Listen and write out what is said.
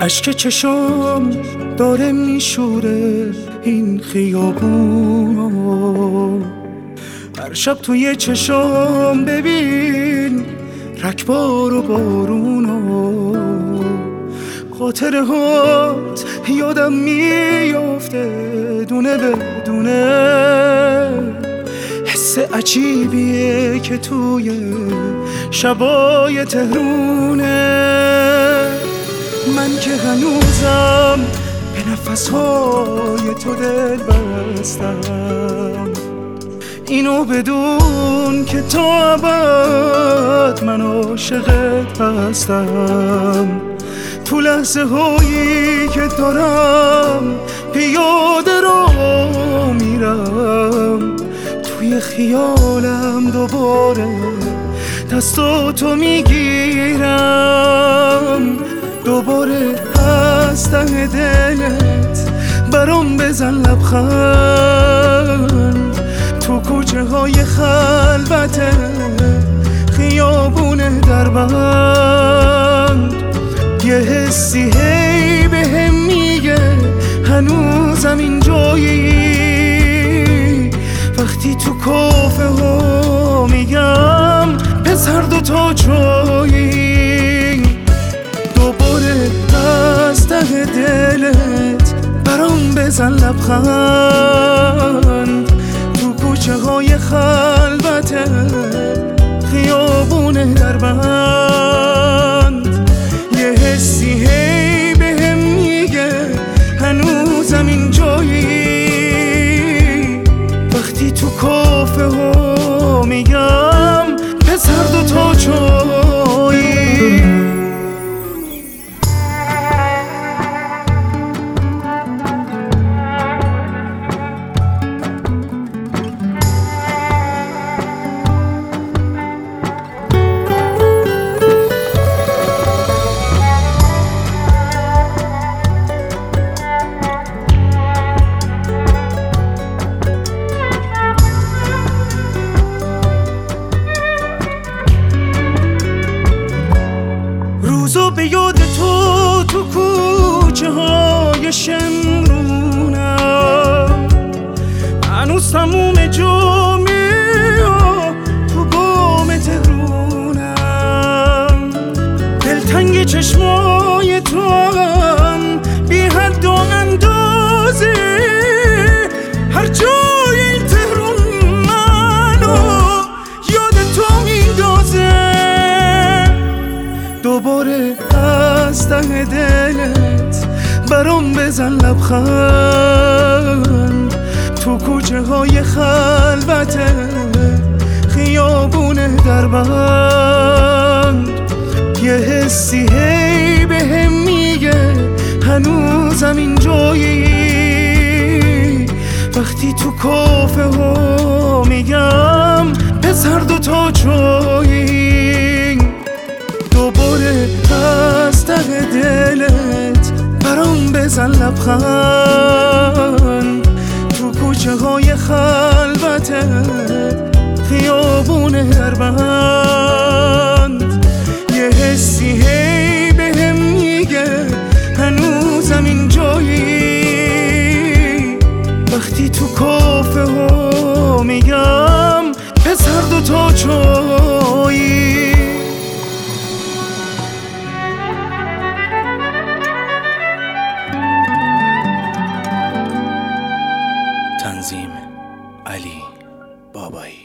اشک چشم داره میشوره این خیابون. هر شب توی چشم ببین رکبار و بارونو. خاطره هات یادم میافته دونه به دونه. حس عجیبیه که توی شبای تهرونه. من که هنوزم به نفسهای تو دل بستم. اینو بدون که تا ابد من عاشقت هستم. تو لحظه هایی که دارم پیاده رو میرم، توی خیالم دوباره دستاتو میگیرم. دوباره از ته دلت برام بزن لبخند. تو کوچه های خلوت خیابون دربند. یه حسی هی بهم میگه هنوزم اینجایی. وقتی تو کافه ها میگم پسر دوتا جایی. دوباره از ته دلت برام بزن لبخند. تو کوچه های خلوت خیابون دربند. یه حسی هی بهم میگه هنوزم اینجایی. وقتی تو کافه ها میگم پسر دوتا جایی. روزو به یاد تو کوچه های شمرونم. هنوز تموم جمعه تو بام تهرونم. دلتنگ چشمای تو هم بی حد و اندازه. هر جای این تهرون منو یاد تو میندازه. دوباره از ته دلت برام بزن لبخند. تو کوچه های خلوت خیابون دربند. یه حسی هی بهم میگه هنوزم اینجایی. وقتی تو کافه ها میگم پسر دوتا جایی. دوباره از ته دلت برام بزن لبخند. تو کوچه های خلوت خیابون دربند. یه حسی هی بهم میگه هنوزم اینجایی. وقتی تو کافه ها میگم پسر دوتا جایی. تنظیم علی بابایی.